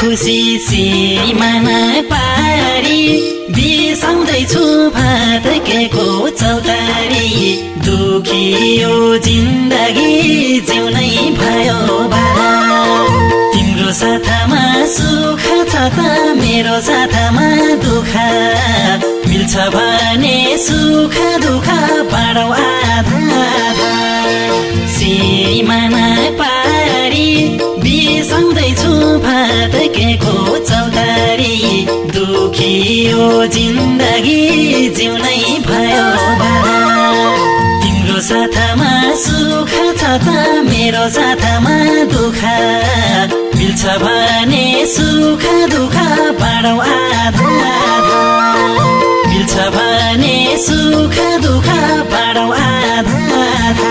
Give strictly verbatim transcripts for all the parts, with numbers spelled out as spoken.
खुसी सिमाना पारी बिसाउँदैछु भातकेको चौतारी दुखी यो जिन्दगी जिउनै भयो भारा तिम्रो साथमा सुख छ त मेरो साथमा दुःख मिल्छ भने सुख दुःख बाँडौ आधा आधा सिमाना पारी बिसाउँदैछु भातकेको चौतारी दुखी यो जिन्दगी जिउनै भयो भारा तिम्रो साथमा सुख छ त मेरो साथमा दुःख मिल्छ भने सुख दुःख बाँडौ आधा आधा मिल्छ भने सुख दुःख बाँडौ आधा आधा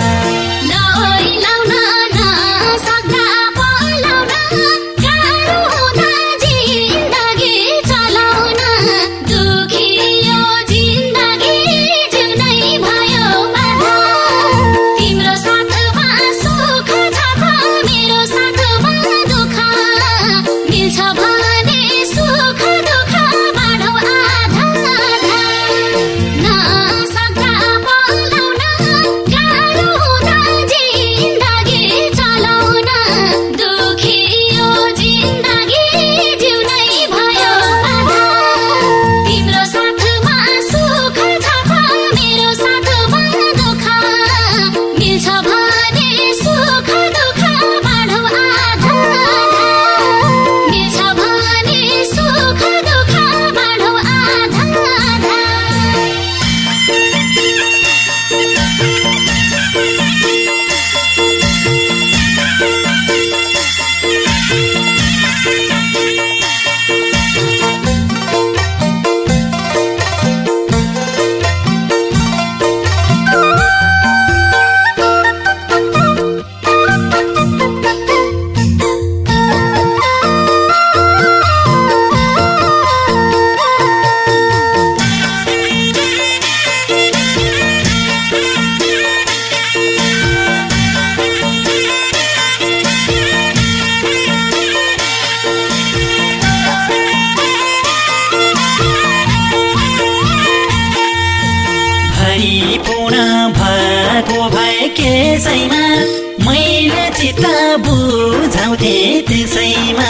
मैले चित्त बुझाउँथे त्यसैमा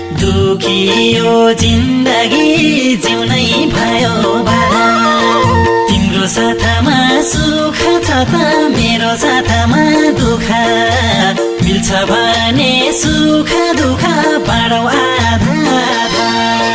दुखी यो जिन्दगी जिउनै भयो भारा तिम्रो साथमा सुख छ त मेरो साथमा दुःख मिल्छ भने सुख दुःख बाँडौ आधा आधा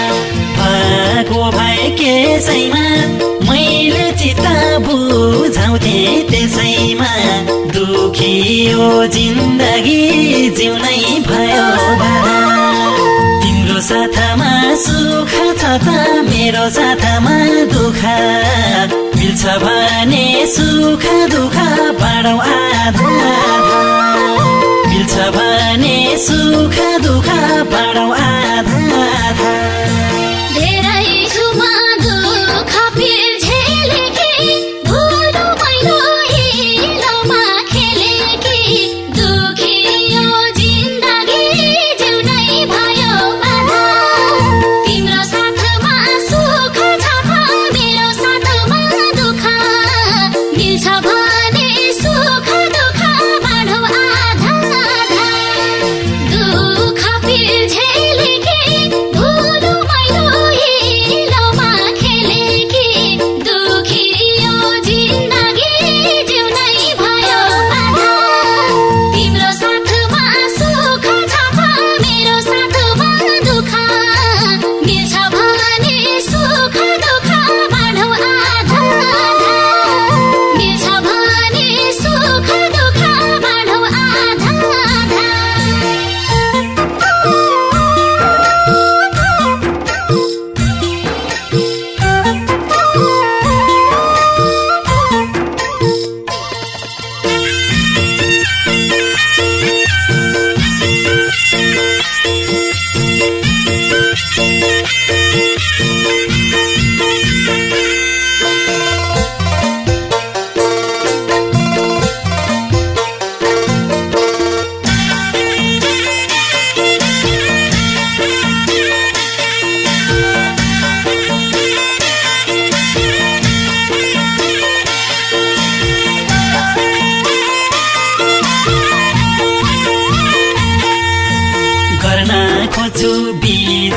भएको भए केसैमा मैले चित्त बुझाउँथे त्यसैमा दुखी यो जिन्दगी जिउनै भयो भारा तिम्रो साथमा सुख छ त मेरो साथमा दुःख मिल्छ भने सुख दुःख बाँडौ आधा आधा मिल्छ भने सुख दुःख बाँडौ आधा आधा मिल्छ भने सुख दुःख बाँडौ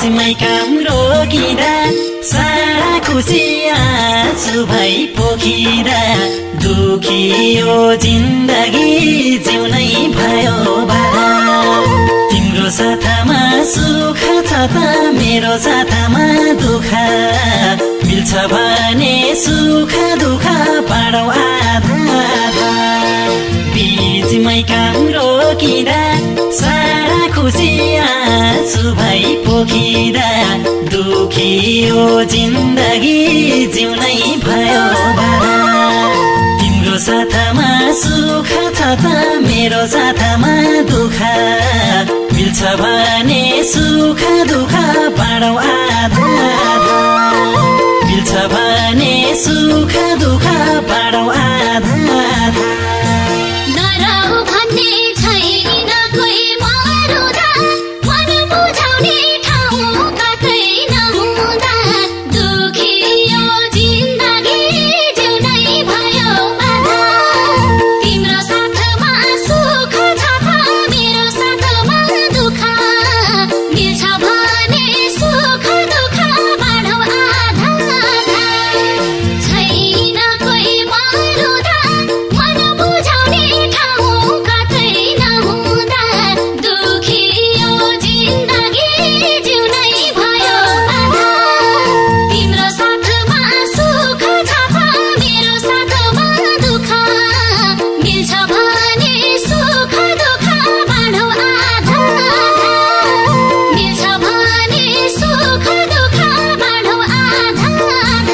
बीचमै काम रोकिँदा सारा खुसी आँसु भई पोखिँदा दुखियो जिन्दगी जिउनै भयो भारा तिम्रो साथमा सुख छ त मेरो साथमा दुःख मिल्छ भने सुख दुःख पाडौ आधा आधा बीचमै काम रोकिँदा सारा खुसी आँसु भई पोखिँदा दुखियो जिन्दगी जिउनै भयो भारा तिम्रो साथमा सुख छ त मेरो साथमा दुःख मिल्छ भने सुख दुःख पाडौ आधा आधा मिल्छ भने सुख दुःख पाडौ आधा आधा नराउ भन्ने छैन कोही मरुदा मन बुझाउने ठाउँ कतै नहुँदा दुखियो जिन्दगी जिउनै भयो बाधा तिम्रो साथमा सुख छ त मेरो साथमा दुःख मिल्छ भने सुख दुःख बाँडौ आधा आधा छैन कोही मरुदा मन बुझाउने ठाउँ कतै नहुँदा दुखियो जिन्दगी जिउनै भयो बाधा तिम्रो साथमा सुख छ त मेरो साथमा दुःख मिल्छ भने सुख दुःख बाँडौ आधा आधा मिल्छ भने सुख दुःख बाँडौ आधा आधा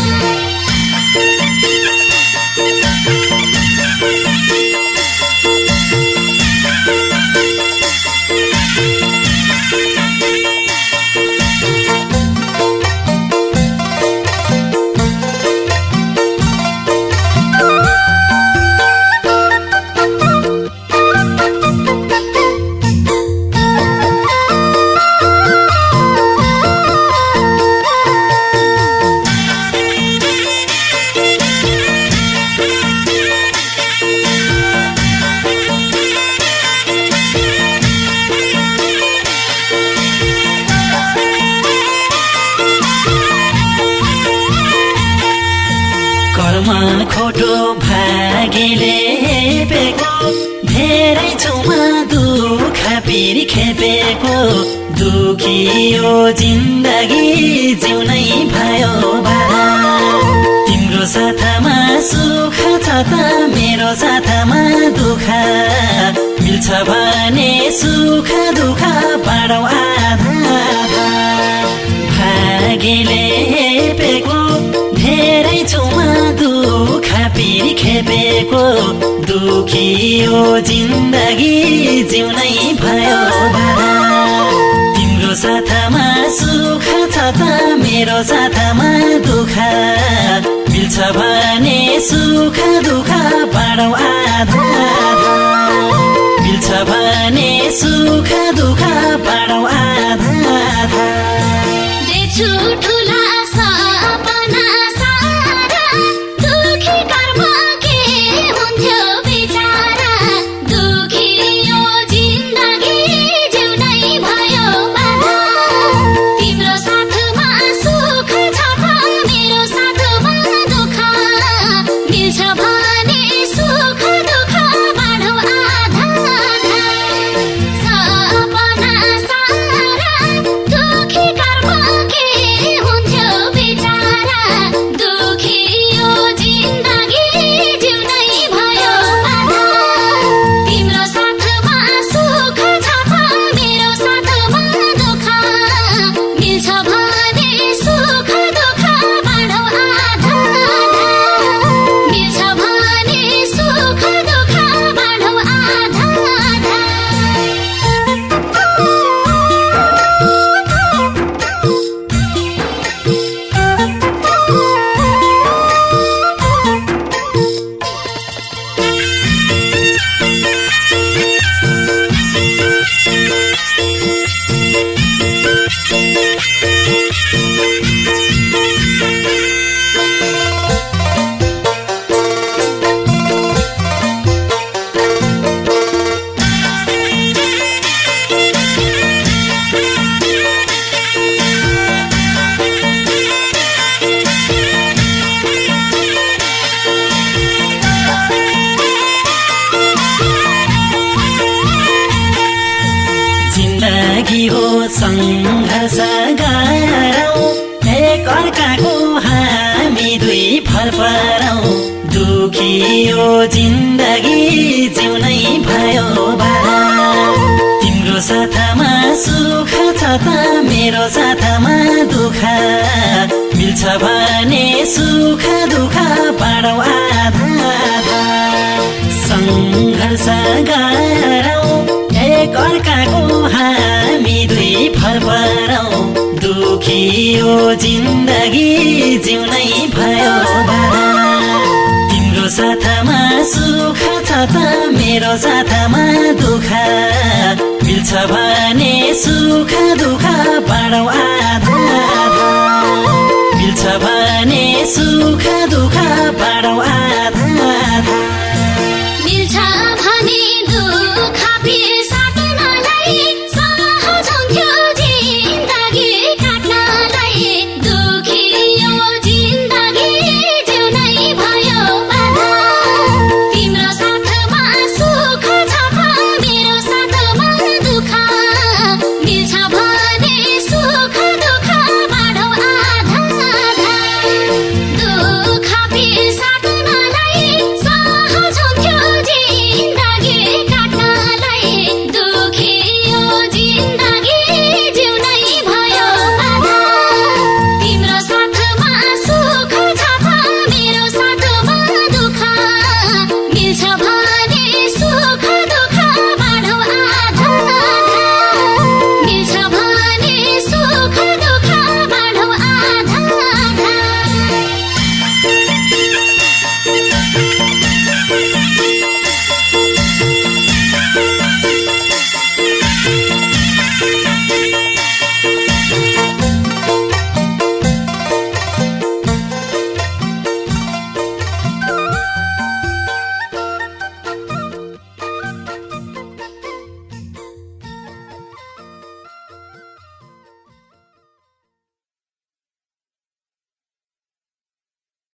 कर्म खोटो भागेले पेको धेरै छौमा दुःख पिरी खेपेको दुखियो जिन्दगी जिउनै भयो भारा तिम्रो साथमा सुख छ त मेरो साथमा दुःख मिल्छ भने सुख दुःख पाडौ आधा आधा भागेले पेको धेरै छौमा दुःख पिरी खेपेको दुखियो जिन्दगी जिउनै भयो भारा तिम्रो साथमा सुख छ त मेरो साथमा दुःख मिल्छ भने सुख दुःख पाडौ आधा आधा मिल्छ भने सुख दुःख पाडौ आधा आधा देछु ठुला सपना सारा दुखी कर्म के हुन्थ्यो बिचारा दुखियो जिन्दगी जिउनै भयो बाधा तिम्रो साथमा सुख छ त मेरो साथमा दुःख मिल्छ भने सुख दुःख बाँडौ आधा आधा सपना सारा दुखी कर्म के हुन्थ्यो जिन्दगी हो सङ्घर्ष गरौँ एक अर्काको हामी दुई फल पारौँ दुखी हो जिन्दगी जिउनै भयो बारा तिम्रो साथमा सुख छ त मेरो साथमा दुःख मिल्छ भने सुख दुःख बाँडौँ आधा आधा सङ्घर्ष गरौँ एक अर्काको हामी दुई फल पारौँ दुखी हो जिन्दगी जिउनै भयो बारा तिम्रो साथमा सुख छ त मेरो साथमा दुःख मिल्छ भने सुख दुःख बाँडौँ